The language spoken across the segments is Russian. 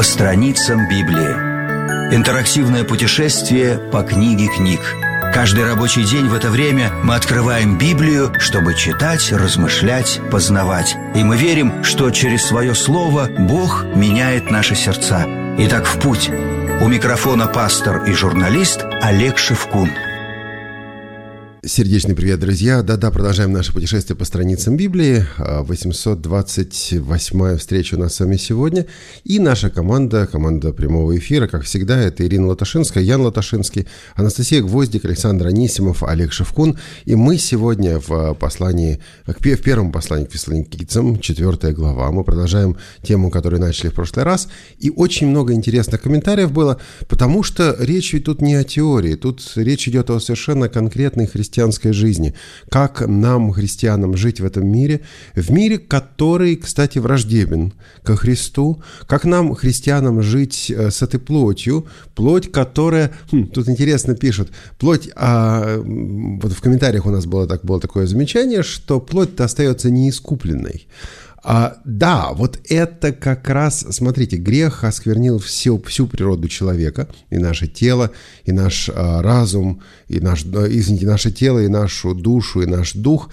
страницам Библии. Интерактивное путешествие по книге книг. Каждый рабочий день в это время мы открываем Библию, чтобы читать, размышлять, познавать. И мы верим, что через свое слово Бог меняет наши сердца. Итак, в путь. У микрофона пастор и журналист Олег Шевкун. Сердечный привет, друзья! Да-да, продолжаем наше путешествие по страницам Библии. 828-я встреча у нас с вами сегодня. И наша команда прямого эфира, как всегда, это Ирина Латашинская, Ян Латашинский, Анастасия Гвоздик, Александр Анисимов, Олег Шевкун. И мы сегодня в первом послании к Фессалоникийцам, 4 глава, мы продолжаем тему, которую начали в прошлый раз. И очень много интересных комментариев было, потому что речь ведь тут не о теории, тут речь идет о совершенно конкретной христианской жизни. Как нам, христианам, жить в этом мире, который, кстати, враждебен ко Христу, как нам, христианам, жить с этой плотью, плоть, которая, тут интересно пишут, плоть, вот в комментариях у нас было такое замечание, что плоть-то остается неискупленной. Да, вот это как раз, смотрите, грех осквернил всю природу человека, и наше тело, и наш разум, и наше тело, и нашу душу, и наш дух.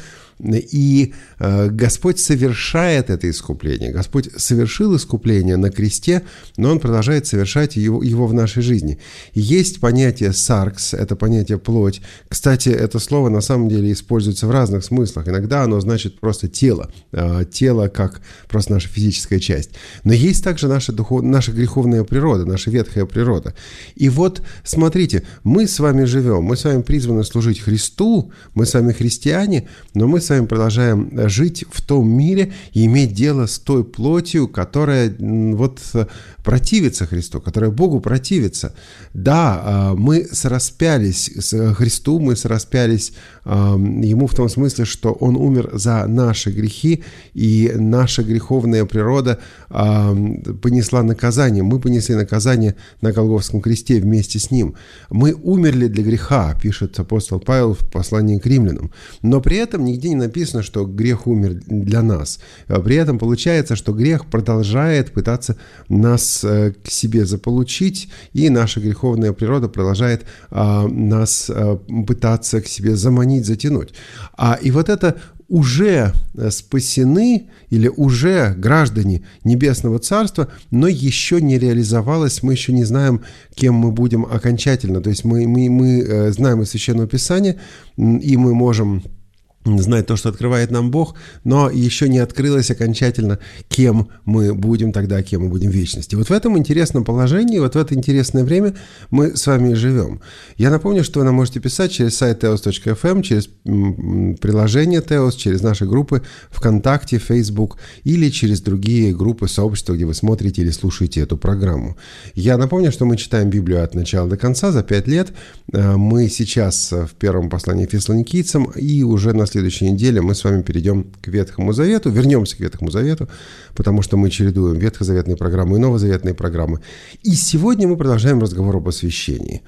И Господь совершает это искупление. Господь совершил искупление на кресте, но Он продолжает совершать его в нашей жизни. Есть понятие «саркс», это понятие «плоть». Кстати, это слово на самом деле используется в разных смыслах. Иногда оно значит просто тело. Тело как просто наша физическая часть. Но есть также наша греховная природа, наша ветхая природа. И вот, смотрите, мы с вами живем, мы с вами призваны служить Христу, мы с вами христиане, но мы с вами продолжаем жить в том мире и иметь дело с той плотью, которая противится Христу, которая Богу противится. Да, мы сораспялись с Христу, мы сораспялись Ему в том смысле, что Он умер за наши грехи, и наша греховная природа понесла наказание. Мы понесли наказание на Голгофском кресте вместе с Ним. Мы умерли для греха, пишет апостол Павел в послании к римлянам. Но при этом нигде не написано, что грех умер для нас. При этом получается, что грех продолжает пытаться нас к себе заполучить, и наша греховная природа продолжает нас пытаться к себе заманить, затянуть. И вот это уже спасены или уже граждане Небесного Царства, но еще не реализовалось, мы еще не знаем, кем мы будем окончательно. То есть мы знаем из Священного Писания, и мы можем знать то, что открывает нам Бог, но еще не открылось окончательно, кем мы будем тогда, кем мы будем в вечности. Вот в этом интересном положении, вот в это интересное время мы с вами живем. Я напомню, что вы нам можете писать через сайт teos.fm, через приложение Teos, через наши группы ВКонтакте, Facebook или через другие группы, сообщества, где вы смотрите или слушаете эту программу. Я напомню, что мы читаем Библию от начала до конца за 5 лет. Мы сейчас в первом послании к Фессалоникийцам, и уже на следующей неделе мы с вами перейдем к Ветхому Завету, вернемся к Ветхому Завету, потому что мы чередуем ветхозаветные программы и новозаветные программы. И сегодня мы продолжаем разговор об освящении.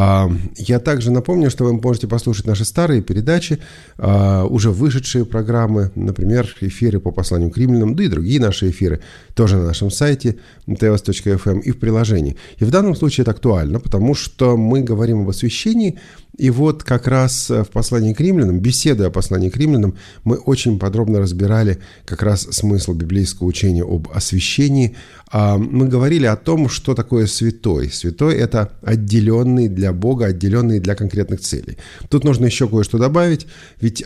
Я также напомню, что вы можете послушать наши старые передачи, уже вышедшие программы, например, эфиры по посланию к римлянам, да и другие наши эфиры, тоже на нашем сайте teos.fm и в приложении. И в данном случае это актуально, потому что мы говорим об освящении. И вот как раз в послании к римлянам, беседуя о послании к римлянам, мы очень подробно разбирали как раз смысл библейского учения об освящении. Мы говорили о том, что такое святой. Святой – это отделенный для Бога, отделенный для конкретных целей. Тут нужно еще кое-что добавить, ведь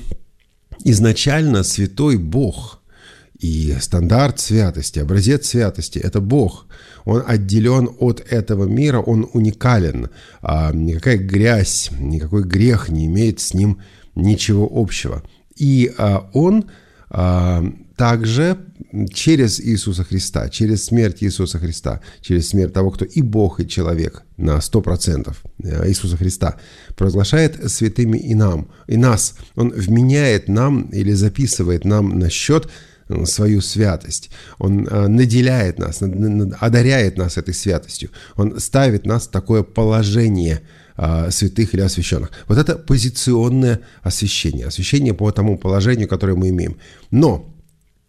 изначально святой Бог. И стандарт святости, образец святости – это Бог. Он отделен от этого мира, он уникален. Никакая грязь, никакой грех не имеет с ним ничего общего. И он также через Иисуса Христа, через смерть Иисуса Христа, через смерть того, кто и Бог, и человек на 100% Иисуса Христа, провозглашает святыми и нас. Он вменяет нам или записывает нам на счет свою святость. Он наделяет нас, одаряет нас этой святостью. Он ставит нас в такое положение святых или освященных. Вот это позиционное освящение. Освящение по тому положению, которое мы имеем. Но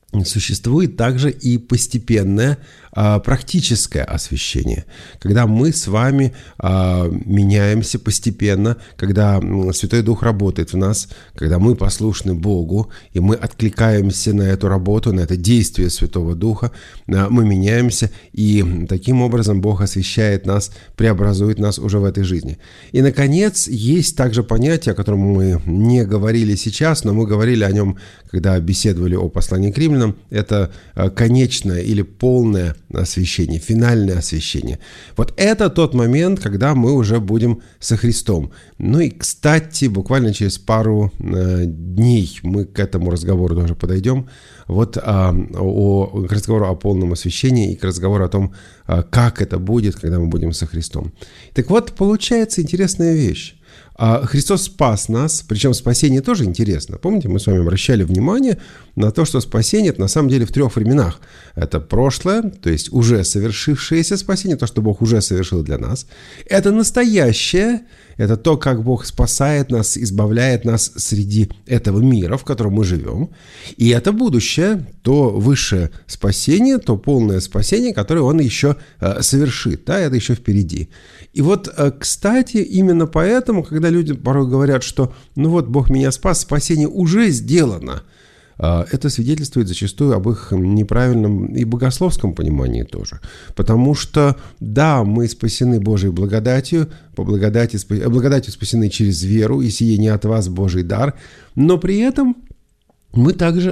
существует также и постепенное практическое освящение, когда мы с вами меняемся постепенно, когда Святой Дух работает в нас, когда мы послушны Богу, и мы откликаемся на эту работу, на это действие Святого Духа, мы меняемся, и таким образом Бог освящает нас, преобразует нас уже в этой жизни. И, наконец, есть также понятие, о котором мы не говорили сейчас, но мы говорили о нем, когда беседовали о послании к римлянам, это конечное или полное освящение, финальное освящение. Вот это тот момент, когда мы уже будем со Христом. Ну и, кстати, буквально через пару дней мы к этому разговору тоже подойдем. Вот к разговору о полном освящении и к разговору о том, как это будет, когда мы будем со Христом. Так вот, получается интересная вещь. Христос спас нас, причем спасение тоже интересно. Помните, мы с вами обращали внимание на то, что спасение – это на самом деле в 3 временах. Это прошлое, то есть уже совершившееся спасение, то, что Бог уже совершил для нас. Это настоящее, это то, как Бог спасает нас, избавляет нас среди этого мира, в котором мы живем. И это будущее, то высшее спасение, то полное спасение, которое Он еще совершит. Да, это еще впереди. И вот, кстати, именно поэтому, когда люди порой говорят, что ну вот Бог меня спас, спасение уже сделано, это свидетельствует зачастую об их неправильном и богословском понимании тоже. Потому что, да, мы спасены Божьей благодатью, благодатью спасены через веру, и сие не от вас Божий дар, но при этом мы также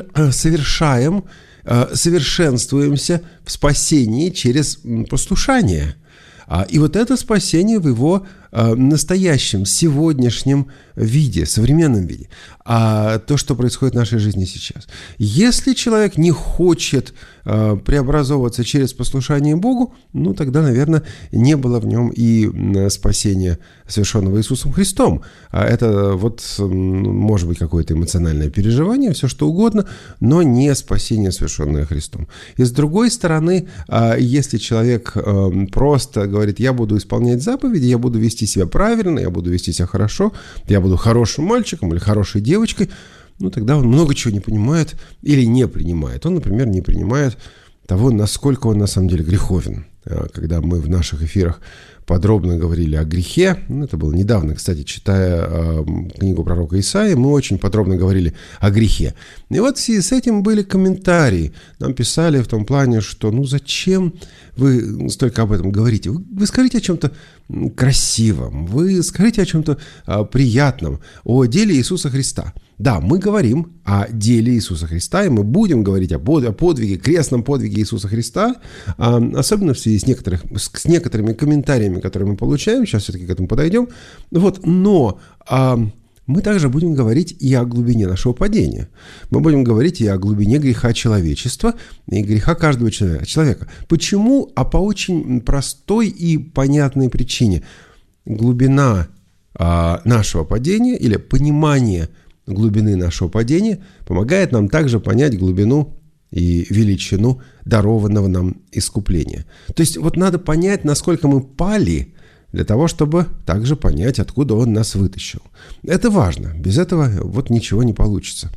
совершенствуемся в спасении через послушание. И вот это спасение в его настоящем, сегодняшнем виде, современном виде. А то, что происходит в нашей жизни сейчас. Если человек не хочет преобразовываться через послушание Богу, ну тогда, наверное, не было в нем и спасения, совершенного Иисусом Христом. Это вот может быть какое-то эмоциональное переживание, все что угодно, но не спасение, совершенное Христом. И с другой стороны, если человек просто говорит, я буду исполнять заповеди, я буду вести себя правильно, я буду вести себя хорошо, я буду хорошим мальчиком или хорошей девочкой, ну тогда он много чего не понимает или не принимает. Он, например, не принимает того, насколько он на самом деле греховен. Когда мы в наших эфирах подробно говорили о грехе, это было недавно, кстати, читая книгу пророка Исаии, мы очень подробно говорили о грехе. И вот в связи с этим были комментарии. Нам писали в том плане, что ну зачем вы столько об этом говорите? Вы скажите о чем-то красивом, вы скажите о чем-то приятном, о деле Иисуса Христа. Да, мы говорим о деле Иисуса Христа, и мы будем говорить о подвиге, крестном подвиге Иисуса Христа, особенно в связи с некоторыми комментариями, которые мы получаем, сейчас все-таки к этому подойдем. Вот, но мы также будем говорить и о глубине нашего падения. Мы будем говорить и о глубине греха человечества, и греха каждого человека. Почему? А по очень простой и понятной причине. Глубина нашего падения или понимание глубины нашего падения помогает нам также понять глубину и величину дарованного нам искупления. То есть вот надо понять, насколько мы пали, для того, чтобы также понять, откуда Он нас вытащил. Это важно. Без этого вот ничего не получится.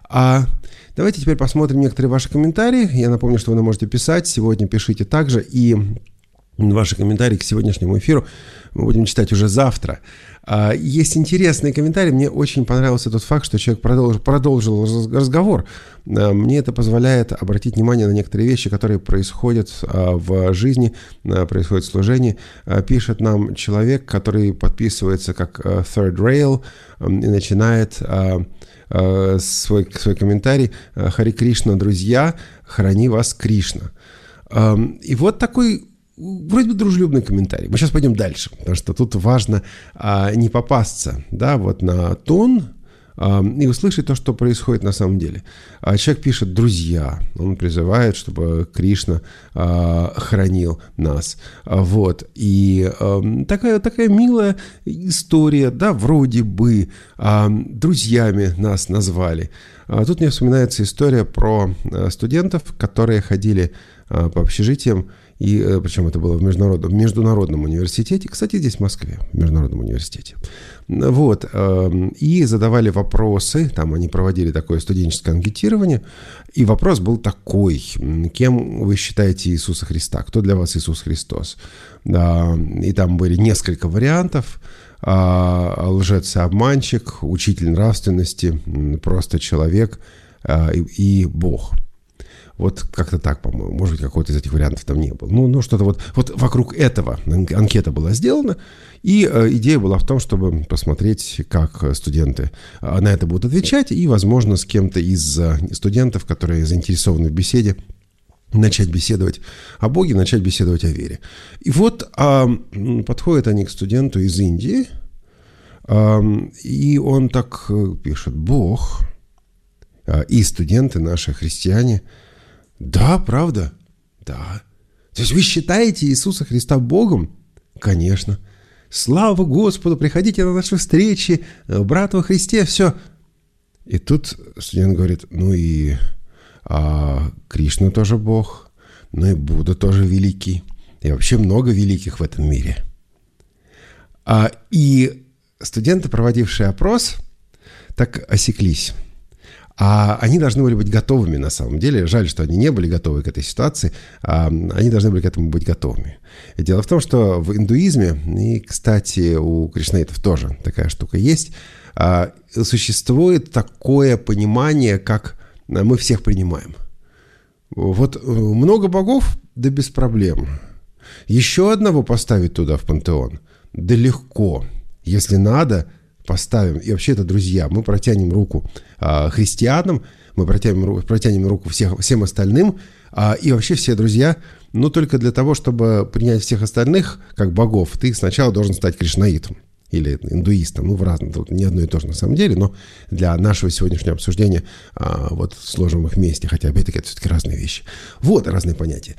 Давайте теперь посмотрим некоторые ваши комментарии. Я напомню, что вы нам можете писать. Сегодня пишите также. И ваши комментарии к сегодняшнему эфиру мы будем читать уже завтра. Есть интересные комментарии. Мне очень понравился тот факт, что человек продолжил разговор. Мне это позволяет обратить внимание на некоторые вещи, которые происходят в жизни, происходят в служении. Пишет нам человек, который подписывается как Third Rail и начинает свой комментарий: «Хари Кришна, друзья, храни вас Кришна». И вот такой вроде бы дружелюбный комментарий. Мы сейчас пойдем дальше, потому что тут важно не попасться, да, вот на тон и услышать то, что происходит на самом деле. Человек пишет «друзья», он призывает, чтобы Кришна хранил нас. Вот. И такая милая история, да, вроде бы друзьями нас назвали. Тут мне вспоминается история про студентов, которые ходили по общежитиям, и причем это было в международном университете, кстати, здесь в Москве, в Международном университете. Вот, и задавали вопросы, там они проводили такое студенческое анкетирование, и вопрос был такой: кем вы считаете Иисуса Христа? Кто для вас Иисус Христос? И там были несколько вариантов: лжец и обманщик, учитель нравственности, просто человек и Бог. Вот как-то так, по-моему. Может быть, какой-то из этих вариантов там не было. Ну что-то вот вокруг этого анкета была сделана, и идея была в том, чтобы посмотреть, как студенты на это будут отвечать, и, возможно, с кем-то из студентов, которые заинтересованы в беседе, начать беседовать о Боге, начать беседовать о вере. И вот подходят они к студенту из Индии, и он так пишет: Бог, и студенты наши, христиане: да, правда? Да. То есть вы считаете Иисуса Христа Богом? Конечно. Слава Господу, приходите на наши встречи, брат во Христе, все. И тут студент говорит: ну и Кришна тоже Бог, ну и Будда тоже великий. И вообще много великих в этом мире. И студенты, проводившие опрос, так осеклись. Они должны были быть готовыми на самом деле. Жаль, что они не были готовы к этой ситуации. Они должны были к этому быть готовыми. И дело в том, что в индуизме, и, кстати, у кришнаитов тоже такая штука есть, существует такое понимание, как мы всех принимаем. Вот много богов, да без проблем. Еще одного поставить туда в пантеон, да легко. Если надо, поставим. И вообще это, друзья, мы протянем руку христианам, мы протянем руку всем остальным, и вообще все друзья, но только для того, чтобы принять всех остальных как богов, ты сначала должен стать кришнаитом или индуистом, в разном, тут не одно и то же на самом деле, но для нашего сегодняшнего обсуждения вот сложим их вместе, хотя опять-таки это все-таки разные вещи. Вот разные понятия.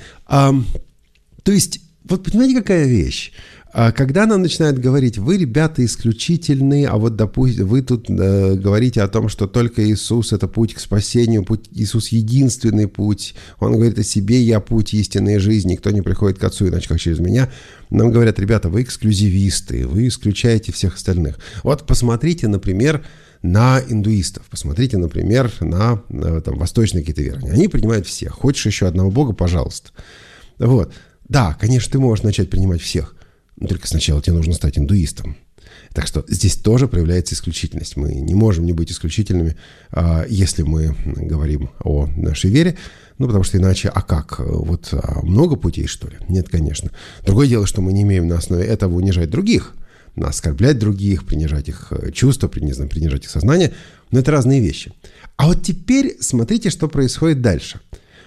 То есть, вот понимаете, какая вещь? Когда нам начинают говорить: вы, ребята, исключительные, а вот, допустим, вы тут говорите о том, что только Иисус – это путь к спасению, Иисус – единственный путь. Он говорит о себе: я путь истинной жизни, никто не приходит к Отцу, иначе как через меня. Нам говорят: ребята, вы эксклюзивисты, вы исключаете всех остальных. Вот посмотрите, например, на индуистов, посмотрите, например, на восточные какие-то верования. Они принимают всех. Хочешь еще одного Бога – пожалуйста. Вот. Да, конечно, ты можешь начать принимать всех. Но только сначала тебе нужно стать индуистом. Так что здесь тоже проявляется исключительность. Мы не можем не быть исключительными, если мы говорим о нашей вере. Потому что иначе, как? Много путей, что ли? Нет, конечно. Другое дело, что мы не имеем на основе этого унижать других, оскорблять других, принижать их чувства, принижать их сознание. Но это разные вещи. А вот теперь смотрите, что происходит дальше.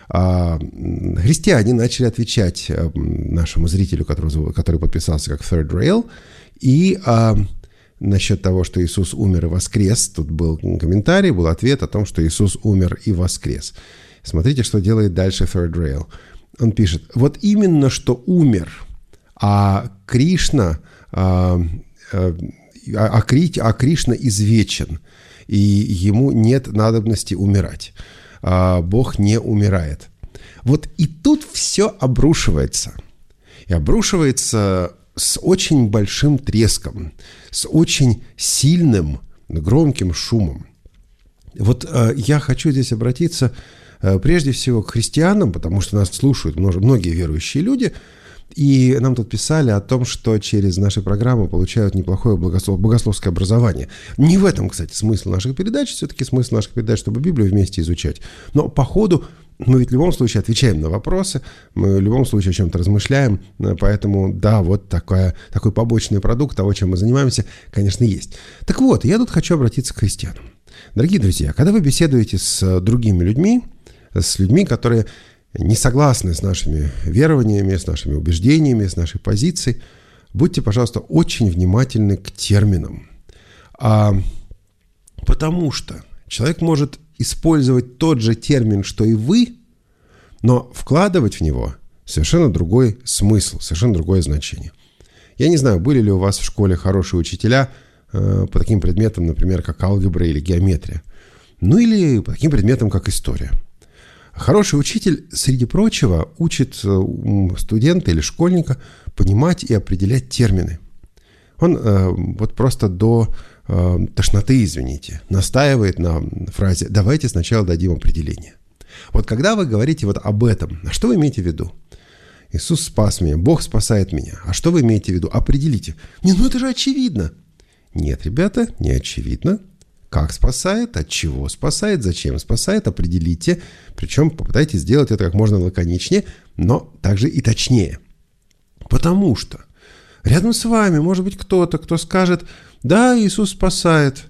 Христиане начали отвечать нашему зрителю, который подписался как Third Rail, и насчет того, что Иисус умер и воскрес, тут был комментарий, был ответ о том, что Иисус умер и воскрес. Смотрите, что делает дальше Third Rail. Он пишет: вот именно что умер, Кришна извечен, и ему нет надобности умирать. Бог не умирает. Вот и тут все обрушивается. И обрушивается с очень большим треском, с очень сильным, громким шумом. Вот я хочу здесь обратиться прежде всего к христианам, потому что нас слушают многие верующие люди, и нам тут писали о том, что через наши программы получают неплохое богословское образование. Не в этом, кстати, смысл наших передач. Все-таки смысл наших передач, чтобы Библию вместе изучать. Но по ходу мы ведь в любом случае отвечаем на вопросы, мы в любом случае о чем-то размышляем. Поэтому, да, вот такой побочный продукт того, чем мы занимаемся, конечно, есть. Так вот, я тут хочу обратиться к христианам. Дорогие друзья, когда вы беседуете с другими людьми, с людьми, которые не согласны с нашими верованиями, с нашими убеждениями, с нашей позицией, будьте, пожалуйста, очень внимательны к терминам. Потому что человек может использовать тот же термин, что и вы, но вкладывать в него совершенно другой смысл, совершенно другое значение. Я не знаю, были ли у вас в школе хорошие учителя по таким предметам, например, как алгебра или геометрия, или по таким предметам, как история. Хороший учитель, среди прочего, учит студента или школьника понимать и определять термины. Он вот просто до тошноты, извините, настаивает на фразе «давайте сначала дадим определение». Вот когда вы говорите вот об этом, а что вы имеете в виду? Иисус спас меня, Бог спасает меня. А что вы имеете в виду? Определите. Ну это же очевидно. Нет, ребята, не очевидно. Как спасает, от чего спасает, зачем спасает, определите. Причем попытайтесь сделать это как можно лаконичнее, но также и точнее. Потому что рядом с вами может быть кто-то, кто скажет: да, Иисус спасает.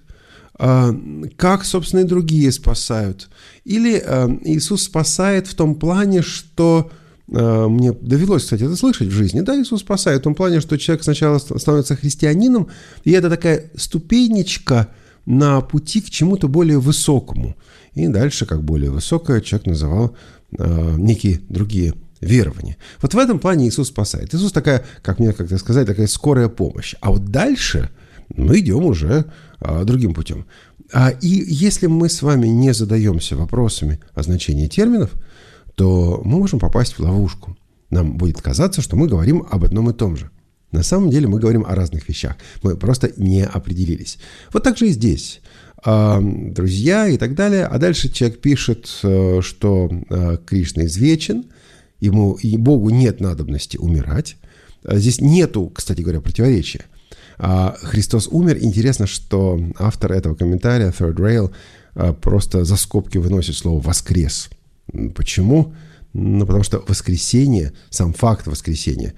Как, собственно, и другие спасают. Или Иисус спасает в том плане, что мне довелось, кстати, это слышать в жизни. Да, Иисус спасает в том плане, что человек сначала становится христианином, и это такая ступенечка на пути к чему-то более высокому. И дальше, как более высокое, человек называл некие другие верования. Вот в этом плане Иисус спасает. Иисус такая, как мне как-то сказать, такая скорая помощь. А вот дальше мы идем уже другим путем. И если мы с вами не задаемся вопросами о значении терминов, то мы можем попасть в ловушку. Нам будет казаться, что мы говорим об одном и том же. На самом деле мы говорим о разных вещах. Мы просто не определились. Вот так же и здесь. Друзья и так далее. А дальше человек пишет, что Кришна извечен, ему и Богу нет надобности умирать. Здесь нету, кстати говоря, противоречия. Христос умер. Интересно, что автор этого комментария, Third Rail, просто за скобки выносит слово «воскрес». Почему? Потому что воскресение, сам факт воскресения,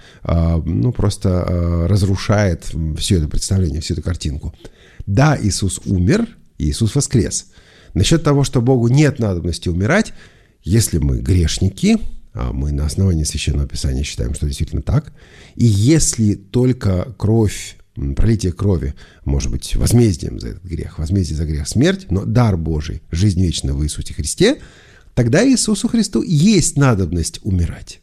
просто разрушает все это представление, всю эту картинку. Да, Иисус умер, Иисус воскрес. Насчет того, что Богу нет надобности умирать, если мы грешники, а мы на основании Священного Писания считаем, что действительно так, и если только кровь, пролитие крови может быть возмездием за этот грех, возмездие за грех — смерть, но дар Божий, жизнь вечная в Иисусе Христе, тогда Иисусу Христу есть надобность умирать.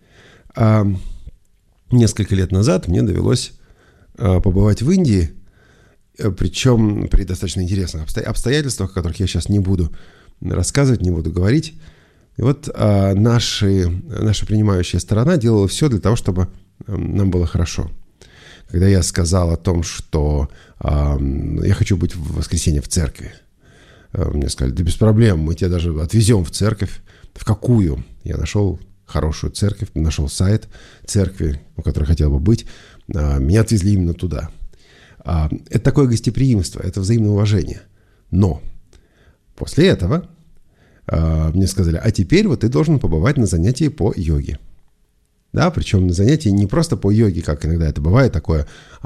Несколько лет назад мне довелось побывать в Индии, причем при достаточно интересных обстоятельствах, о которых я сейчас не буду рассказывать, не буду говорить. И вот наша принимающая сторона делала все для того, чтобы нам было хорошо. Когда я сказал о том, что я хочу быть в воскресенье в церкви, мне сказали: да без проблем, мы тебя даже отвезем в церковь. В какую? Я нашел хорошую церковь, нашел сайт церкви, у которой хотел бы быть. Меня отвезли именно туда. Это такое гостеприимство, это взаимное уважение. Но после этого мне сказали: а теперь вот ты должен побывать на занятии по йоге. Да, причем на занятии не просто по йоге, как иногда это бывает, такое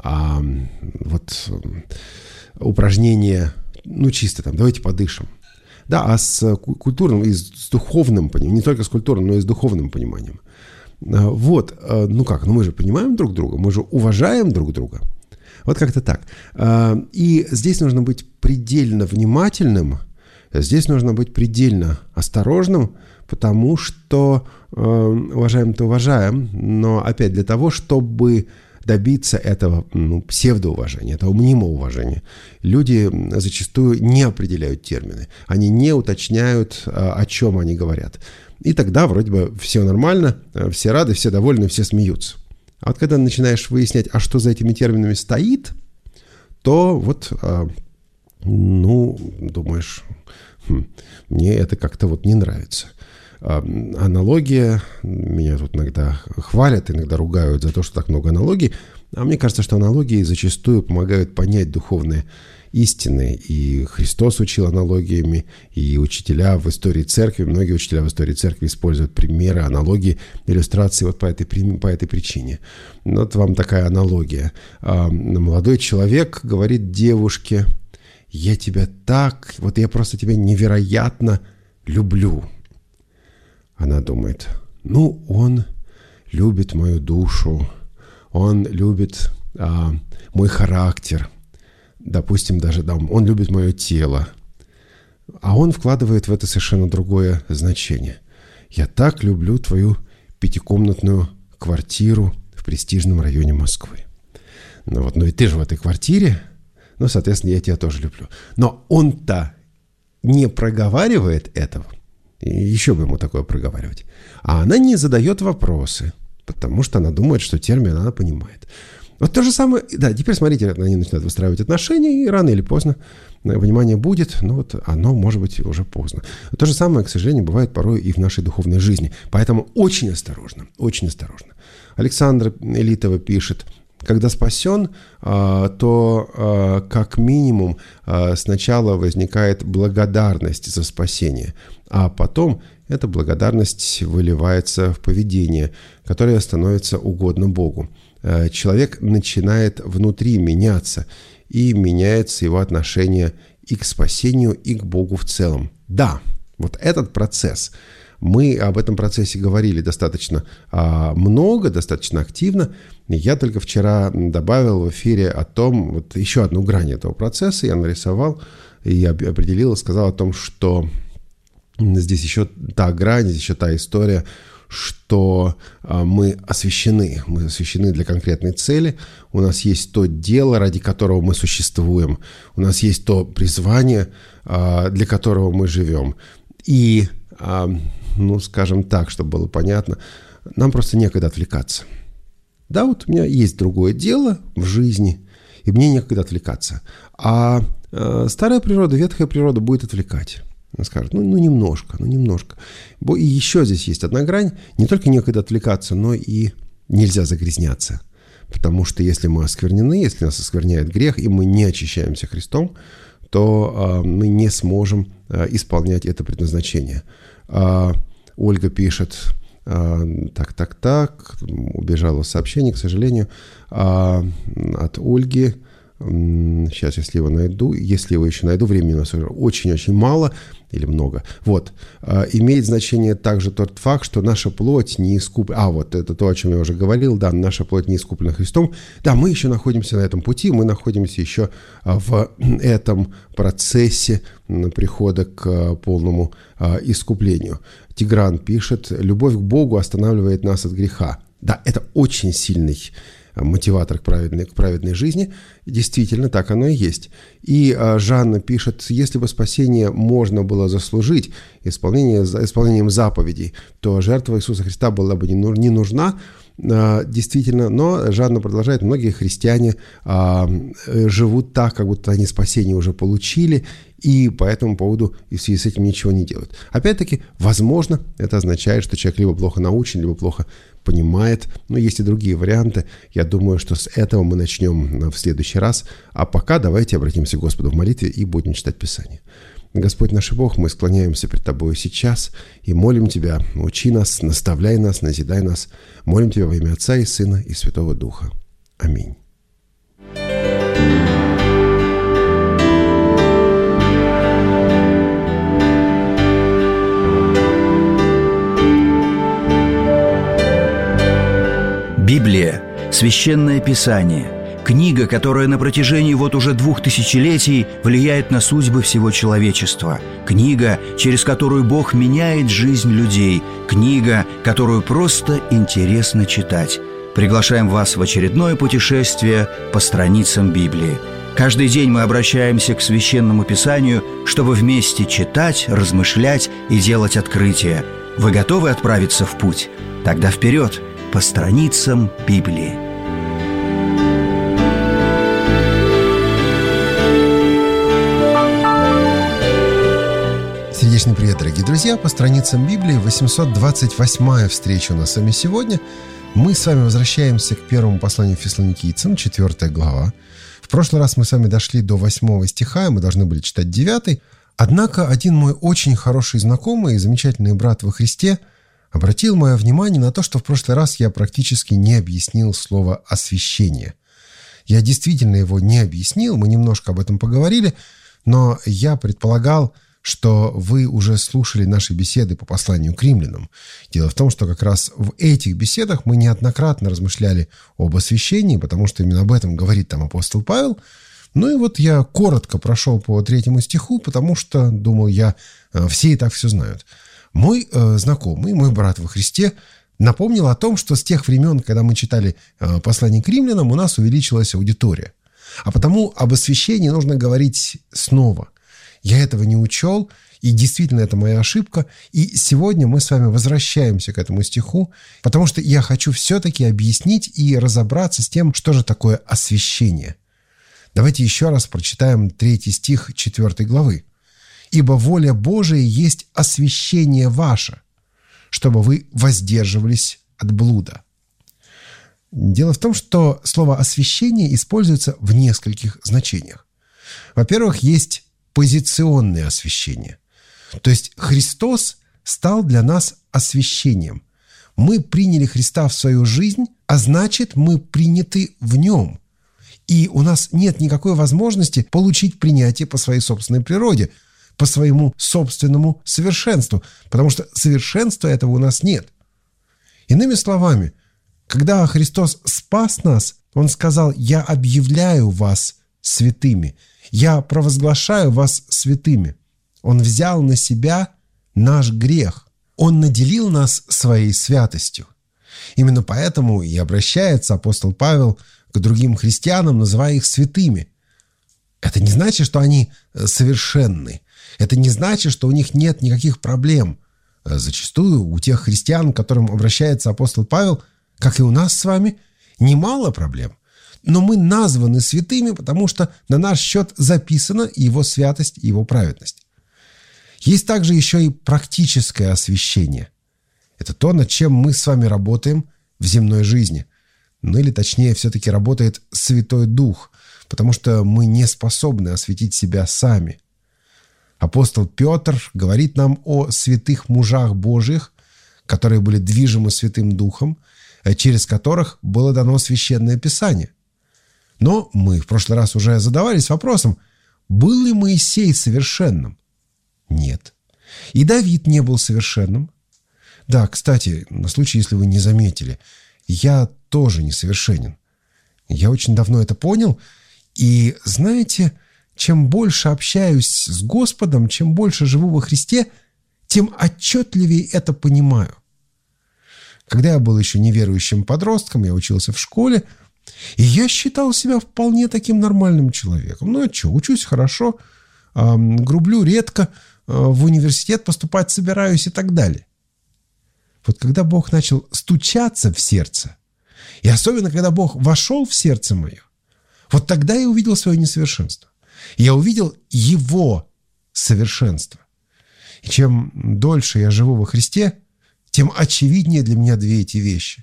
упражнение, чисто там, давайте подышим. Да, а с культурным и с духовным пониманием, не только с культурным, но и с духовным пониманием. Мы же понимаем друг друга, мы же уважаем друг друга. Вот как-то так. И здесь нужно быть предельно внимательным, здесь нужно быть предельно осторожным, потому что уважаем-то уважаем, но опять для того, чтобы добиться этого псевдоуважения, этого мнимого уважения, люди зачастую не определяют термины, они не уточняют, о чем они говорят. И тогда вроде бы все нормально, все рады, все довольны, все смеются. А вот когда начинаешь выяснять, а что за этими терминами стоит, то думаешь, мне это как-то не нравится. Аналогия, меня тут иногда хвалят, иногда ругают за то, что так много аналогий, а мне кажется, что аналогии зачастую помогают понять духовные истины, и Христос учил аналогиями, и учителя в истории церкви, многие учителя в истории церкви используют примеры, аналогии, иллюстрации по этой причине. Вот вам такая аналогия. Молодой человек говорит девушке: я тебя я просто тебя невероятно люблю. Она думает: он любит мою душу, он любит мой характер, допустим, даже он любит мое тело. А он вкладывает в это совершенно другое значение. Я так люблю твою 5-комнатную квартиру в престижном районе Москвы. И ты же в этой квартире, соответственно, я тебя тоже люблю. Но он-то не проговаривает этого. И еще бы ему такое проговаривать. А она не задает вопросы, потому что она думает, что термин она понимает. Вот то же самое, да, теперь смотрите, они начинают выстраивать отношения, и рано или поздно понимание будет, но вот оно может быть уже поздно. То же самое, к сожалению, бывает порой и в нашей духовной жизни. Поэтому очень осторожно, очень осторожно. Александра Элитова пишет: когда спасен, то как минимум сначала возникает благодарность за спасение, а потом эта благодарность выливается в поведение, которое становится угодно Богу. Человек начинает внутри меняться, и меняется его отношение и к спасению, и к Богу в целом. Да, вот этот процесс, мы об этом процессе говорили достаточно много, достаточно активно. Я только вчера добавил в эфире о том, вот еще одну грань этого процесса я нарисовал и определил, сказал о том, что здесь еще та грань, здесь еще та история, что мы освящены для конкретной цели, у нас есть то дело, ради которого мы существуем, у нас есть то призвание, для которого мы живем. И, скажем так, чтобы было понятно, нам просто некогда отвлекаться. Да, вот у меня есть другое дело в жизни, и мне некогда отвлекаться. А старая природа, ветхая природа будет отвлекать. Она скажет, немножко. И еще здесь есть одна грань. Не только некогда отвлекаться, но и нельзя загрязняться. Потому что если мы осквернены, если нас оскверняет грех, и мы не очищаемся Христом, то мы не сможем исполнять это предназначение. Ольга пишет, убежало сообщение, к сожалению, от Ольги. Сейчас, если его найду, еще найду, времени у нас уже очень-очень мало или много. Вот. Имеет значение также тот факт, что наша плоть не искуплена. Вот это то, о чем я уже говорил, да, наша плоть не искуплена Христом. Да, мы еще находимся на этом пути, мы находимся еще в этом процессе прихода к полному искуплению. Тигран пишет, любовь к Богу останавливает нас от греха. Да, это очень сильный мотиватор к праведной жизни. Действительно, так оно и есть. И Жанна пишет, если бы спасение можно было заслужить исполнением заповедей, то жертва Иисуса Христа была бы не нужна. Действительно, но Жанна продолжает, многие христиане живут так, как будто они спасение уже получили, и по этому поводу и в связи с этим ничего не делают. Опять-таки, возможно, это означает, что человек либо плохо научен, либо плохо понимает, но есть и другие варианты. Я думаю, что с этого мы начнем в следующий раз. А пока давайте обратимся к Господу в молитве и будем читать Писание. Господь наш Бог, мы склоняемся пред Тобою сейчас и молим Тебя, учи нас, наставляй нас, назидай нас. Молим Тебя во имя Отца и Сына и Святого Духа. Аминь. Библия – священное писание, книга, которая на протяжении уже 2000 летий влияет на судьбы всего человечества, книга, через которую Бог меняет жизнь людей, книга, которую просто интересно читать. Приглашаем вас в очередное путешествие по страницам Библии. Каждый день мы обращаемся к Священному Писанию, чтобы вместе читать, размышлять и делать открытия. Вы готовы отправиться в путь? Тогда вперед! По страницам Библии. Сердечный привет, дорогие друзья! По страницам Библии 828-я встреча у нас с вами сегодня. Мы с вами возвращаемся к первому посланию Фессалоникийцам, 4 глава. В прошлый раз мы с вами дошли до 8 стиха, и мы должны были читать 9. Однако один мой очень хороший знакомый и замечательный брат во Христе обратил мое внимание на то, что в прошлый раз я практически не объяснил слово «освящение». Я действительно его не объяснил, мы немножко об этом поговорили, но я предполагал, что вы уже слушали наши беседы по посланию к римлянам. Дело в том, что как раз в этих беседах мы неоднократно размышляли об освящении, потому что именно об этом говорит там апостол Павел. Ну и вот я коротко прошел по 3 стиху, потому что, думал я, все и так все знают. Мой знакомый, мой брат во Христе, напомнил о том, что с тех времен, когда мы читали послание к римлянам, у нас увеличилась аудитория. А потому об освящении нужно говорить снова. Я этого не учел, И действительно, это моя ошибка. И сегодня мы с вами возвращаемся к этому стиху, потому что я хочу все-таки объяснить и разобраться с тем, что же такое освящение. Давайте еще раз прочитаем 3 стих 4 главы. «Ибо воля Божия есть освящение ваше, чтобы вы воздерживались от блуда». Дело в том, что слово «освящение» используется в нескольких значениях. Во-первых, есть позиционное освящение. То есть Христос стал для нас освящением. Мы приняли Христа в свою жизнь, а значит, мы приняты в Нем. И у нас нет никакой возможности получить принятие по своей собственной природе, по своему собственному совершенству, потому что совершенства этого у нас нет. Иными словами, когда Христос спас нас, Он сказал: «Я объявляю вас святыми, я провозглашаю вас святыми». Он взял на себя наш грех. Он наделил нас своей святостью. Именно поэтому и обращается апостол Павел к другим христианам, называя их святыми. Это не значит, что они совершенны. Это не значит, что у них нет никаких проблем. Зачастую у тех христиан, к которым обращается апостол Павел, как и у нас с вами, немало проблем. Но мы названы святыми, потому что на наш счет записана Его святость и Его праведность. Есть также еще и практическое освящение. Это то, над чем мы с вами работаем в земной жизни. Ну или точнее, все-таки работает Святой Дух, потому что мы не способны осветить себя сами. Апостол Петр говорит нам о святых мужах Божьих, которые были движимы Святым Духом, через которых было дано Священное Писание. Но мы в прошлый раз уже задавались вопросом, был ли Моисей совершенным? Нет. И Давид не был совершенным. Да, кстати, на случай, если вы не заметили, я тоже несовершенен. Я очень давно это понял. И знаете, чем больше общаюсь с Господом, чем больше живу во Христе, тем отчетливее это понимаю. Когда я был еще неверующим подростком, я учился в школе, и я считал себя вполне таким нормальным человеком. Ну а что, учусь хорошо, грублю редко, в университет поступать собираюсь и так далее. Вот когда Бог начал стучаться в сердце, и особенно когда Бог вошел в сердце мое, вот тогда я увидел свое несовершенство. Я увидел Его совершенство. И чем дольше я живу во Христе, тем очевиднее для меня две эти вещи.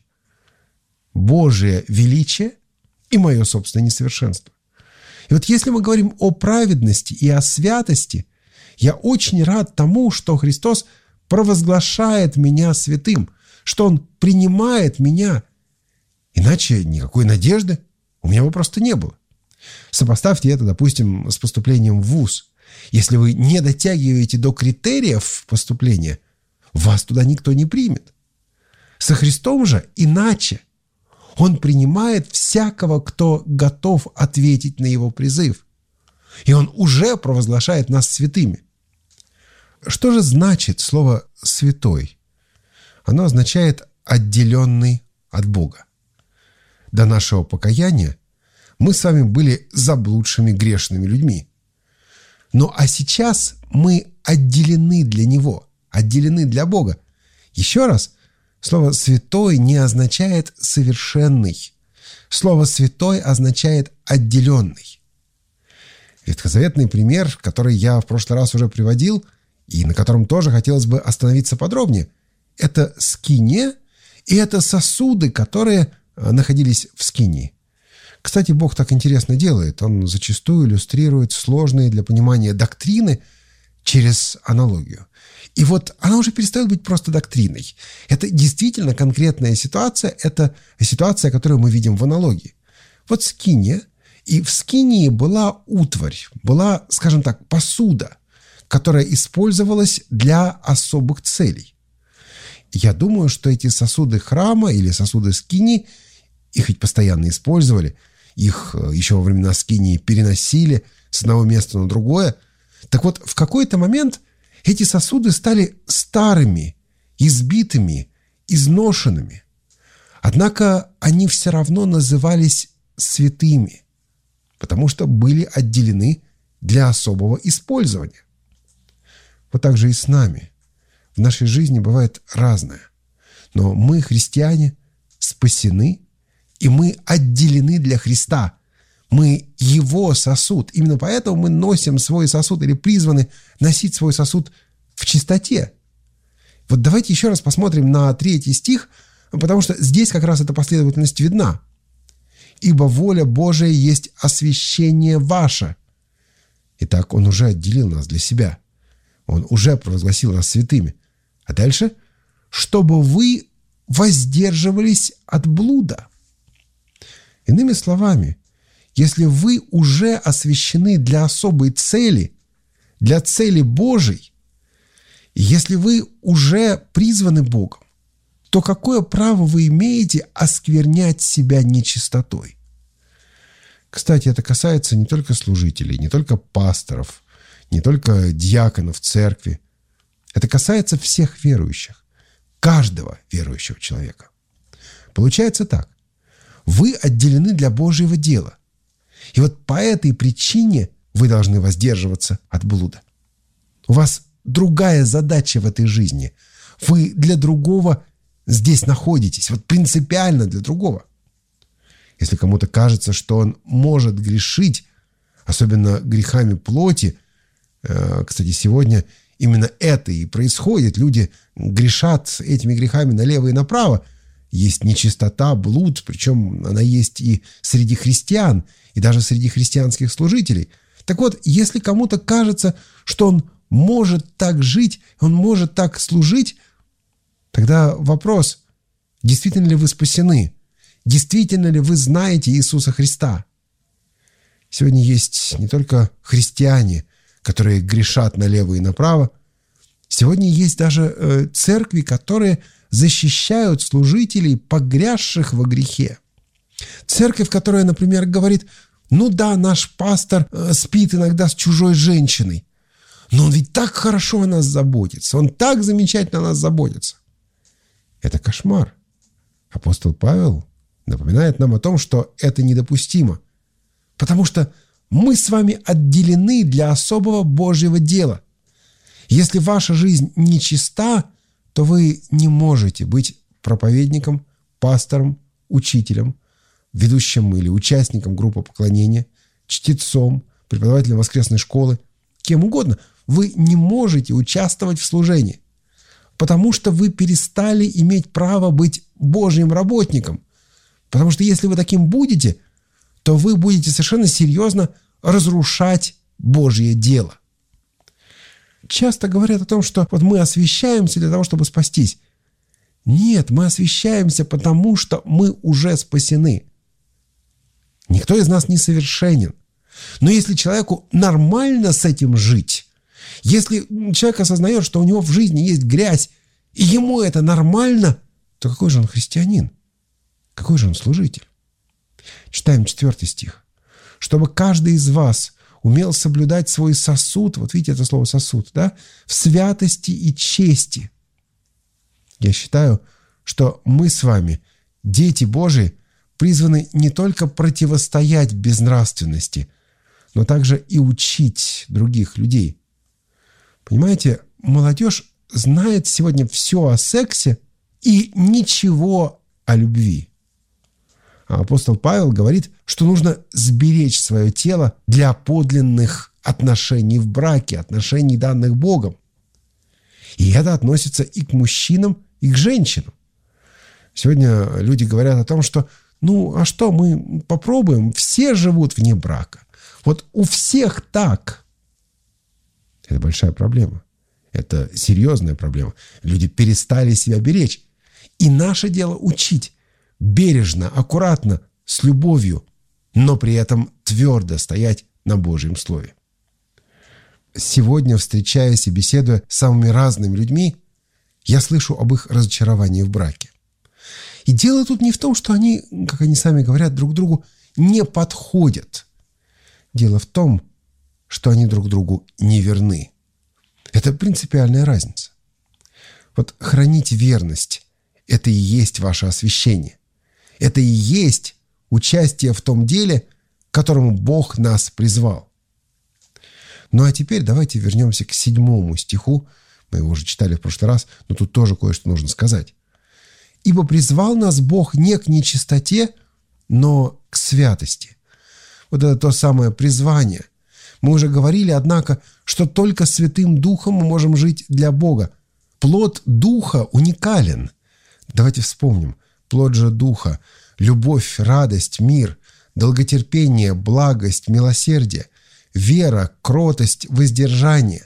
Божие величие и мое собственное несовершенство. И вот если мы говорим о праведности и о святости, я очень рад тому, что Христос провозглашает меня святым, что Он принимает меня. Иначе никакой надежды у меня бы просто не было. Сопоставьте это, допустим, с поступлением в вуз. Если вы не дотягиваете до критериев поступления, вас туда никто не примет. Со Христом же иначе. Он принимает всякого, кто готов ответить на Его призыв. И Он уже провозглашает нас святыми. Что же значит слово «святой»? Оно означает «отделенный от Бога». До нашего покаяния мы с вами были заблудшими грешными людьми. А сейчас мы отделены для Него, отделены для Бога. Еще раз, слово «святой» не означает «совершенный». Слово «святой» означает «отделенный». Ветхозаветный пример, который я в прошлый раз уже приводил, и на котором тоже хотелось бы остановиться подробнее, это скиния, и это сосуды, которые находились в скинии. Кстати, Бог так интересно делает. Он зачастую иллюстрирует сложные для понимания доктрины через аналогию. И вот она уже перестает быть просто доктриной. Это действительно конкретная ситуация. Это ситуация, которую мы видим в аналогии. Вот скиния. И в скинии была утварь, была, скажем так, посуда, которая использовалась для особых целей. Я думаю, что эти сосуды храма или сосуды скинии, их ведь постоянно использовали, их еще во времена скинии переносили с одного места на другое. Так вот, в какой-то момент эти сосуды стали старыми, избитыми, изношенными. Однако они все равно назывались святыми, потому что были отделены для особого использования. Вот так же и с нами. В нашей жизни бывает разное. Но мы, христиане, спасены, и мы отделены для Христа. Мы Его сосуд. Именно поэтому мы носим свой сосуд или призваны носить свой сосуд в чистоте. Вот давайте еще раз посмотрим на 3 стих, потому что здесь как раз эта последовательность видна. «Ибо воля Божия есть освящение ваше». Итак, Он уже отделил нас для себя. Он уже провозгласил нас святыми. А дальше? «Чтобы вы воздерживались от блуда». Иными словами, если вы уже освящены для особой цели, для цели Божией, если вы уже призваны Богом, то какое право вы имеете осквернять себя нечистотой? Кстати, это касается не только служителей, не только пасторов, не только диаконов церкви. Это касается всех верующих, каждого верующего человека. Получается так. Вы отделены для Божьего дела. И вот по этой причине вы должны воздерживаться от блуда. У вас другая задача в этой жизни. Вы для другого здесь находитесь, вот принципиально для другого. Если кому-то кажется, что он может грешить, особенно грехами плоти, кстати, сегодня именно это и происходит. Люди грешат этими грехами налево и направо. Есть нечистота, блуд, причем она есть и среди христиан, и даже среди христианских служителей. Так вот, если кому-то кажется, что он может так жить, он может так служить, тогда вопрос, действительно ли вы спасены? Действительно ли вы знаете Иисуса Христа? Сегодня есть не только христиане, которые грешат налево и направо. Сегодня есть даже церкви, которые защищают служителей, погрязших во грехе. Церковь, которая, например, говорит: ну да, наш пастор спит иногда с чужой женщиной, но он ведь так хорошо о нас заботится, он так замечательно о нас заботится. Это кошмар. Апостол Павел напоминает нам о том, что это недопустимо, потому что мы с вами отделены для особого Божьего дела. Если ваша жизнь нечиста, то вы не можете быть проповедником, пастором, учителем, ведущим или участником группы поклонения, чтецом, преподавателем воскресной школы, кем угодно. Вы не можете участвовать в служении, потому что вы перестали иметь право быть Божьим работником. Потому что если вы таким будете, то вы будете совершенно серьезно разрушать Божье дело. Часто говорят о том, что вот мы освящаемся для того, чтобы спастись. Нет, мы освящаемся, потому что мы уже спасены. Никто из нас не совершенен. Но если человеку нормально с этим жить, если человек осознает, что у него в жизни есть грязь, и ему это нормально, то какой же он христианин? Какой же он служитель? Читаем 4 стих. «Чтобы каждый из вас умел соблюдать свой сосуд», вот видите это слово «сосуд», да? «В святости и чести». Я считаю, что мы с вами, дети Божии, призваны не только противостоять безнравственности, но также и учить других людей. Понимаете, молодежь знает сегодня все о сексе и ничего о любви. А апостол Павел говорит, что нужно сберечь свое тело для подлинных отношений в браке, отношений, данных Богом. И это относится и к мужчинам, и к женщинам. Сегодня люди говорят о том, что а что, мы попробуем, все живут вне брака. Вот у всех так. Это большая проблема. Это серьезная проблема. Люди перестали себя беречь. И наше дело учить бережно, аккуратно, с любовью, но при этом твердо стоять на Божьем Слове. Сегодня, встречаясь и беседуя с самыми разными людьми, я слышу об их разочаровании в браке. И дело тут не в том, что они, как они сами говорят, друг другу не подходят. Дело в том, что они друг другу не верны. Это принципиальная разница. Вот хранить верность – это и есть ваше освящение. Это и есть участие в том деле, к которому Бог нас призвал. Ну а теперь давайте вернемся к 7 стиху. Мы его уже читали в прошлый раз, но тут тоже кое-что нужно сказать. «Ибо призвал нас Бог не к нечистоте, но к святости». Вот это то самое призвание. Мы уже говорили, однако, что только Святым Духом мы можем жить для Бога. Плод Духа уникален. Давайте вспомним. Плод же Духа – любовь, радость, мир, долготерпение, благость, милосердие, вера, кротость, воздержание.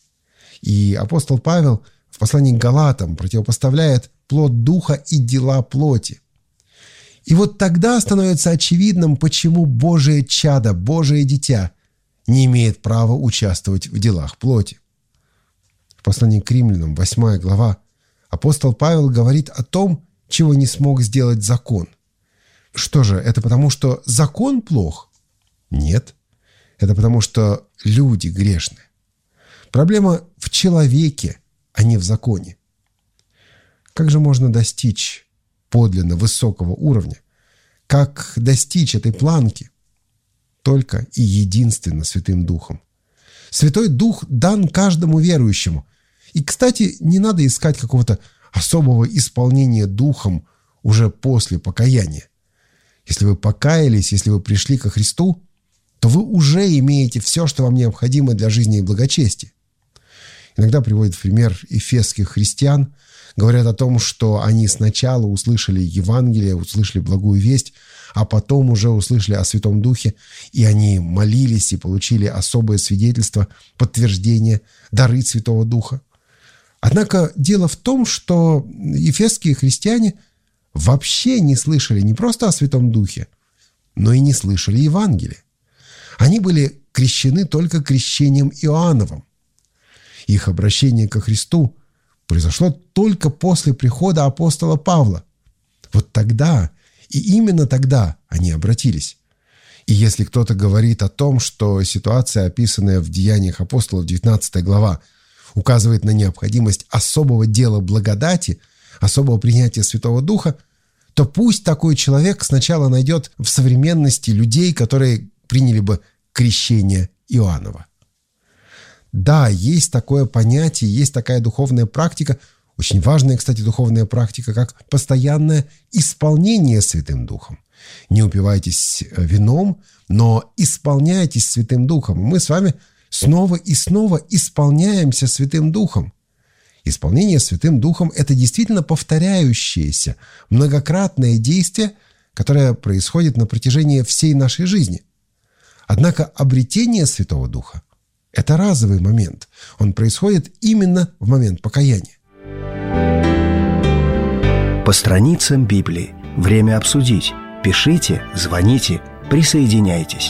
И апостол Павел в послании к Галатам противопоставляет плод Духа и дела плоти. И вот тогда становится очевидным, почему Божие чадо, Божие дитя не имеет права участвовать в делах плоти. В послании к Римлянам, 8 глава, апостол Павел говорит о том, чего не смог сделать закон. Что же, это потому, что закон плох? Нет. Это потому, что люди грешны. Проблема в человеке, а не в законе. Как же можно достичь подлинно высокого уровня? Как достичь этой планки? Только и единственно Святым Духом. Святой Дух дан каждому верующему. И, кстати, не надо искать какого-то особого исполнения Духом уже после покаяния. Если вы покаялись, если вы пришли ко Христу, то вы уже имеете все, что вам необходимо для жизни и благочестия. Иногда приводят в пример эфесских христиан, говорят о том, что они сначала услышали Евангелие, услышали благую весть, а потом уже услышали о Святом Духе, и они молились и получили особое свидетельство, подтверждение, дары Святого Духа. Однако дело в том, что эфесские христиане вообще не слышали не просто о Святом Духе, но и не слышали Евангелия. Они были крещены только крещением Иоанновым. Их обращение ко Христу произошло только после прихода апостола Павла. Вот тогда, и именно тогда они обратились. И если кто-то говорит о том, что ситуация, описанная в Деяниях апостолов, 19 глава, указывает на необходимость особого дела благодати, особого принятия Святого Духа, то пусть такой человек сначала найдет в современности людей, которые приняли бы крещение Иоаннова. Да, есть такое понятие, есть такая духовная практика, очень важная, кстати, духовная практика, как постоянное исполнение Святым Духом. Не упивайтесь вином, но исполняйтесь Святым Духом. Мы с вами снова и снова исполняемся Святым Духом. Исполнение Святым Духом – это действительно повторяющееся, многократное действие, которое происходит на протяжении всей нашей жизни. Однако обретение Святого Духа – это разовый момент. Он происходит именно в момент покаяния. По страницам Библии. Время обсудить. Пишите, звоните, присоединяйтесь.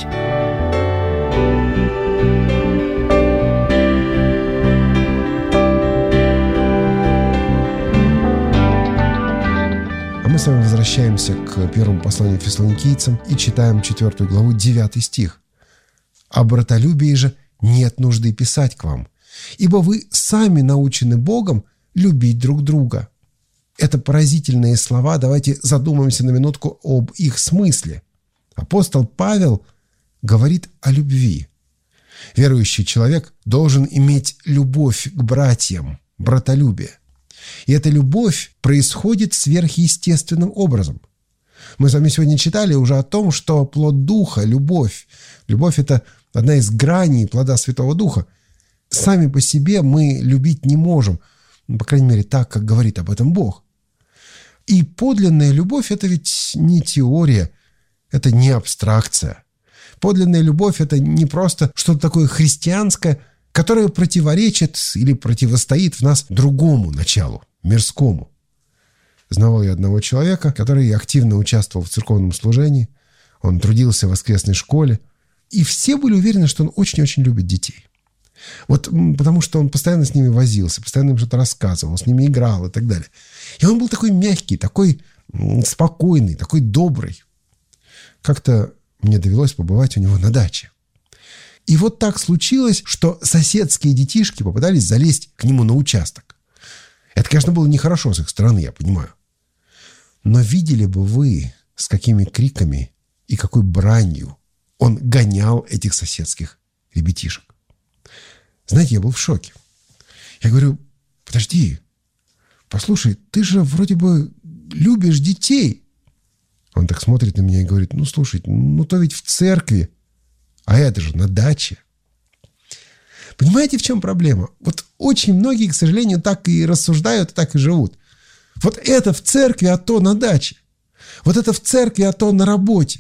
А мы с вами возвращаемся к первому посланию Фессалоникийцам и читаем 4 главу, 9 стих. «О братолюбии же нет нужды писать к вам, ибо вы сами научены Богом любить друг друга». Это поразительные слова. Давайте задумаемся на минутку об их смысле. Апостол Павел говорит о любви. Верующий человек должен иметь любовь к братьям, братолюбие. И эта любовь происходит сверхъестественным образом. Мы с вами сегодня читали уже о том, что плод Духа – любовь. Любовь – это одна из граней плода Святого Духа. Сами по себе мы любить не можем. По крайней мере, так, как говорит об этом Бог. И подлинная любовь – это ведь не теория, это не абстракция. Подлинная любовь – это не просто что-то такое христианское, которое противоречит или противостоит в нас другому началу, мирскому. Знавал я одного человека, который активно участвовал в церковном служении, он трудился в воскресной школе, и все были уверены, что он очень-очень любит детей. Вот потому что он постоянно с ними возился, постоянно им что-то рассказывал, с ними играл и так далее. И он был такой мягкий, такой спокойный, такой добрый. Как-то мне довелось побывать у него на даче. И вот так случилось, что соседские детишки попытались залезть к нему на участок. Это, конечно, было нехорошо с их стороны, я понимаю. Но видели бы вы, с какими криками и какой бранью он гонял этих соседских ребятишек. Знаете, я был в шоке. Я говорю: подожди, послушай, ты же вроде бы любишь детей. Он так смотрит на меня и говорит: ну, слушай, ну то ведь в церкви, а это же на даче. Понимаете, в чем проблема? Вот очень многие, к сожалению, так и рассуждают, так и живут. Вот это в церкви, а то на даче. Вот это в церкви, а то на работе.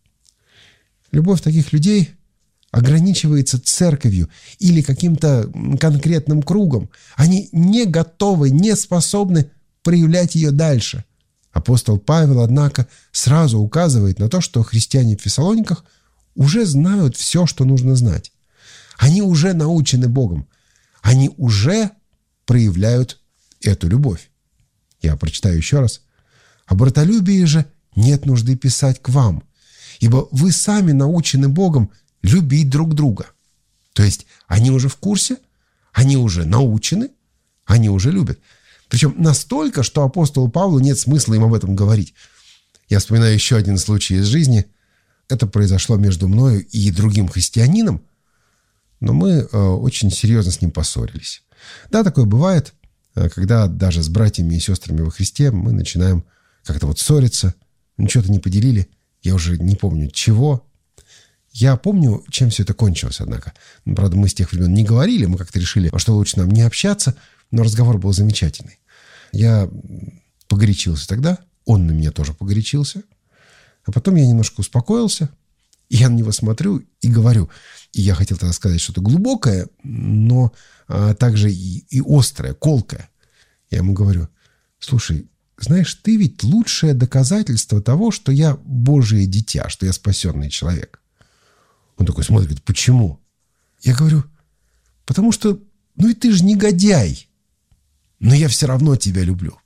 Любовь таких людей ограничивается церковью или каким-то конкретным кругом. Они не готовы, не способны проявлять ее дальше. Апостол Павел, однако, сразу указывает на то, что христиане в Фессалониках уже знают все, что нужно знать. Они уже научены Богом. Они уже проявляют эту любовь. Я прочитаю еще раз. «О братолюбии же нет нужды писать к вам, ибо вы сами научены Богом любить друг друга». То есть они уже в курсе, они уже научены, они уже любят. Причем настолько, что апостолу Павлу нет смысла им об этом говорить. Я вспоминаю еще один случай из жизни. Это произошло между мною и другим христианином, но мы очень серьезно с ним поссорились. Да, такое бывает, когда даже с братьями и сестрами во Христе мы начинаем как-то вот ссориться, ничего-то не поделили, я уже не помню чего. Я помню, чем все это кончилось, однако. Правда, мы с тех времен не говорили, мы как-то решили, что лучше нам не общаться, но разговор был замечательный. Я погорячился тогда, он на меня тоже погорячился, а потом я немножко успокоился, и я на него смотрю и говорю. И я хотел тогда сказать что-то глубокое, но также и острое, колкое. Я ему говорю: слушай, знаешь, ты ведь лучшее доказательство того, что я Божие дитя, что я спасенный человек. Он такой смотрит, говорит: почему? Я говорю: потому что, ну и ты же негодяй, но я все равно тебя люблю.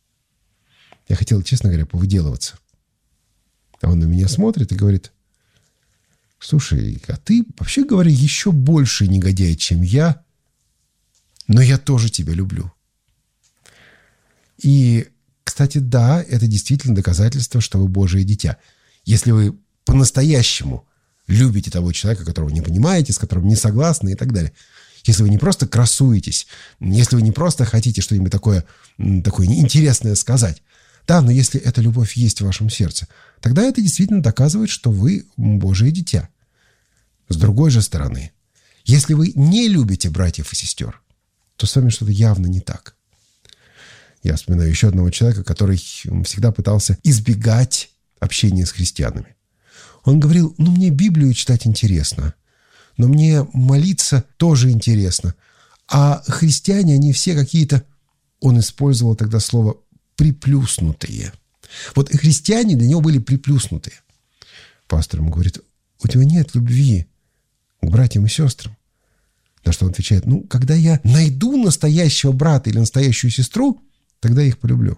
Я хотел, честно говоря, повыделываться. А он на меня смотрит и говорит: слушай, а ты, вообще говоря, еще больше негодяй, чем я, но я тоже тебя люблю. И, кстати, да, это действительно доказательство, что вы Божие дитя. Если вы по-настоящему любите того человека, которого не понимаете, с которым не согласны и так далее. Если вы не просто красуетесь, если вы не просто хотите что-нибудь такое интересное сказать. Да, но если эта любовь есть в вашем сердце, тогда это действительно доказывает, что вы Божие дитя. С другой же стороны, если вы не любите братьев и сестер, то с вами что-то явно не так. Я вспоминаю еще одного человека, который всегда пытался избегать общения с христианами. Он говорил: ну, мне Библию читать интересно, но мне молиться тоже интересно. А христиане, они все какие-то, он использовал тогда слово «приплюснутые». Вот и христиане для него были приплюснутые. Пастор ему говорит: у тебя нет любви к братьям и сестрам. На что он отвечает: ну, когда я найду настоящего брата или настоящую сестру, тогда я их полюблю.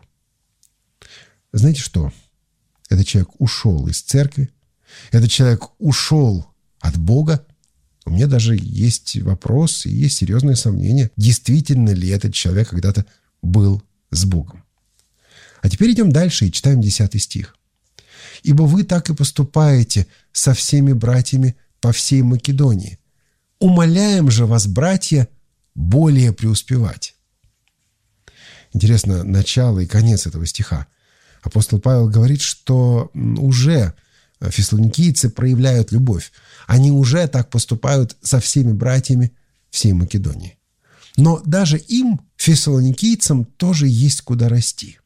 Знаете что? Этот человек ушел из церкви, этот человек ушел от Бога. У меня даже есть вопрос и есть серьезные сомнения, действительно ли этот человек когда-то был с Богом. А теперь идем дальше и читаем 10 стих. «Ибо вы так и поступаете со всеми братьями по всей Македонии. Умоляем же вас, братья, более преуспевать». Интересно начало и конец этого стиха. Апостол Павел говорит, что уже фессалоникийцы проявляют любовь. Они уже так поступают со всеми братьями всей Македонии. Но даже им, фессалоникийцам, тоже есть куда расти.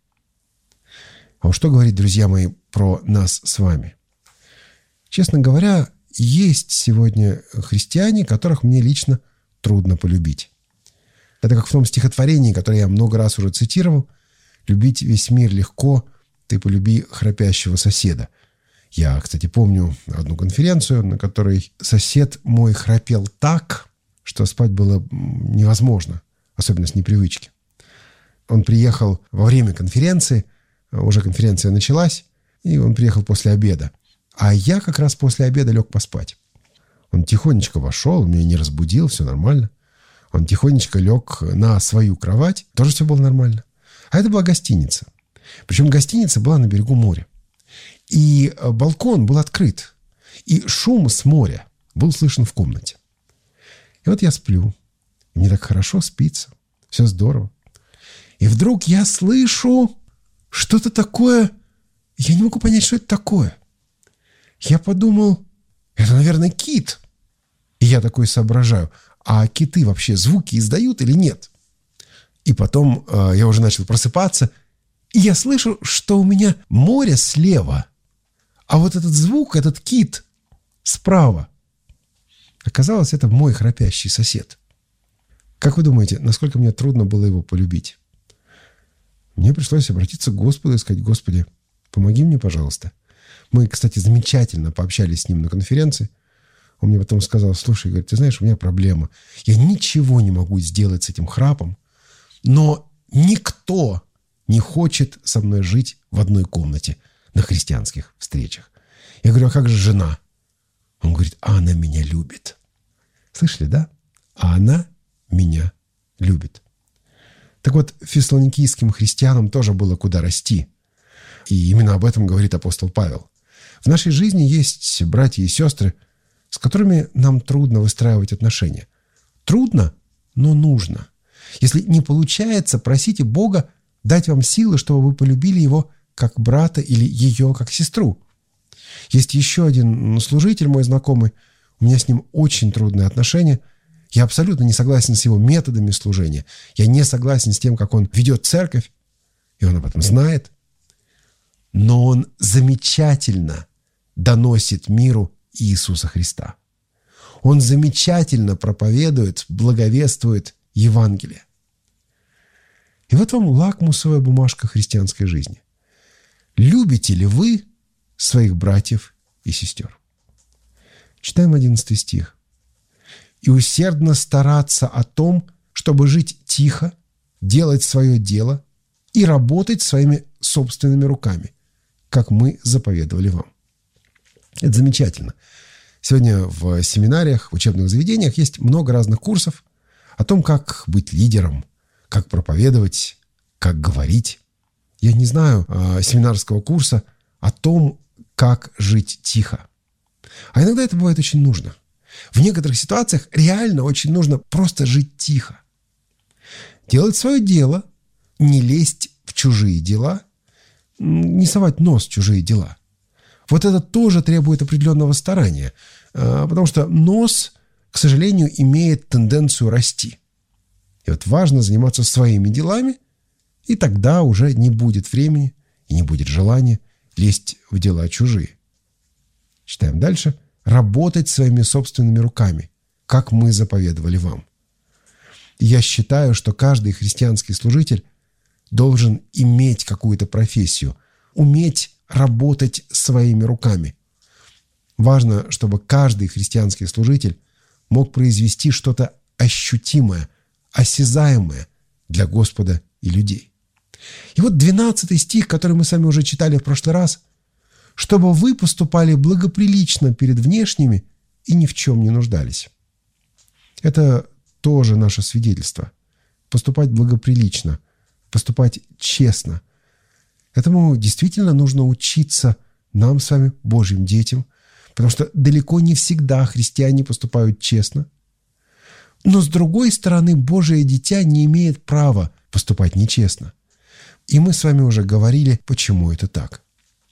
А вот что говорить, друзья мои, про нас с вами? Честно говоря, есть сегодня христиане, которых мне лично трудно полюбить. Это как в том стихотворении, которое я много раз уже цитировал: «Любить весь мир легко, ты полюби храпящего соседа». Я, кстати, помню одну конференцию, на которой сосед мой храпел так, что спать было невозможно, особенно с непривычки. Он приехал во время конференции, уже конференция началась, и он приехал после обеда. А я как раз после обеда лег поспать. Он тихонечко вошел, меня не разбудил, все нормально. Он тихонечко лег на свою кровать, тоже все было нормально. А это была гостиница. Причем гостиница была на берегу моря. И балкон был открыт. И шум с моря был слышен в комнате. И вот я сплю. Мне так хорошо спится. Все здорово. И вдруг я слышу что-то такое. Я не могу понять, что это такое. Я подумал, это, наверное, кит. И я такой соображаю, а киты вообще звуки издают или нет? И потом я уже начал просыпаться, и я слышу, что у меня море слева, а вот этот звук, этот кит справа. Оказалось, это мой храпящий сосед. Как вы думаете, насколько мне трудно было его полюбить? Мне пришлось обратиться к Господу и сказать: Господи, помоги мне, пожалуйста. Мы, кстати, замечательно пообщались с ним на конференции. Он мне потом сказал: слушай, говорит, ты знаешь, у меня проблема. Я ничего не могу сделать с этим храпом, но никто не хочет со мной жить в одной комнате на христианских встречах. Я говорю: а как же жена? Он говорит: а она меня любит. Слышали, да? А она меня любит. Так вот, фессалоникийским христианам тоже было куда расти. И именно об этом говорит апостол Павел. В нашей жизни есть братья и сестры, с которыми нам трудно выстраивать отношения. Трудно, но нужно. Если не получается, просите Бога дать вам силы, чтобы вы полюбили его как брата или ее как сестру. Есть еще один служитель, мой знакомый. У меня с ним очень трудные отношения. Я абсолютно не согласен с его методами служения. Я не согласен с тем, как он ведет церковь. И он об этом знает. Но он замечательно доносит миру Иисуса Христа. Он замечательно проповедует, благовествует Евангелие. И вот вам лакмусовая бумажка христианской жизни. Любите ли вы своих братьев и сестер? Читаем 11 стих. «И усердно стараться о том, чтобы жить тихо, делать свое дело и работать своими собственными руками, как мы заповедовали вам». Это замечательно. Сегодня в семинариях, в учебных заведениях есть много разных курсов о том, как быть лидером, как проповедовать, как говорить. Я не знаю семинарского курса о том, как жить тихо. А иногда это бывает очень нужно. В некоторых ситуациях реально очень нужно просто жить тихо. Делать свое дело, не лезть в чужие дела, не совать нос в чужие дела. Вот это тоже требует определенного старания, потому что нос, к сожалению, имеет тенденцию расти. И вот важно заниматься своими делами, и тогда уже не будет времени и не будет желания лезть в дела чужие. Читаем дальше. «Работать своими собственными руками, как мы заповедовали вам». И я считаю, что каждый христианский служитель должен иметь какую-то профессию, уметь работать своими руками. Важно, чтобы каждый христианский служитель мог произвести что-то ощутимое, осязаемое для Господа и людей. И вот 12 стих, который мы с вами уже читали в прошлый раз. «Чтобы вы поступали благоприлично перед внешними и ни в чем не нуждались». Это тоже наше свидетельство. Поступать благоприлично, поступать честно. Этому действительно нужно учиться нам с вами, Божьим детям, потому что далеко не всегда христиане поступают честно. Но с другой стороны, Божие дитя не имеет права поступать нечестно. И мы с вами уже говорили, почему это так.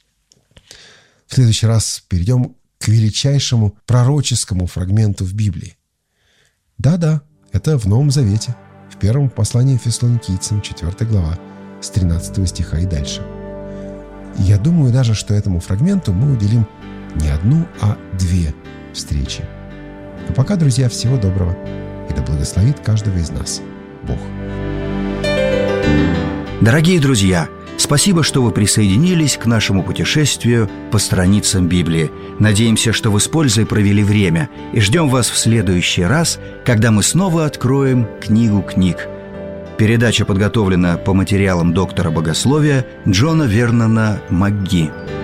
В следующий раз перейдем к величайшему пророческому фрагменту в Библии. Да-да, это в Новом Завете, в первом послании Фессалоникийцам, 4 глава, с 13 стиха и дальше. И я думаю даже, что этому фрагменту мы уделим не одну, а 2 встречи. А пока, друзья, всего доброго, и да благословит каждого из нас Бог. Дорогие друзья, спасибо, что вы присоединились к нашему путешествию по страницам Библии. Надеемся, что вы с пользой провели время, и ждем вас в следующий раз, когда мы снова откроем книгу книг. Передача подготовлена по материалам доктора богословия Джона Вернона МакГи.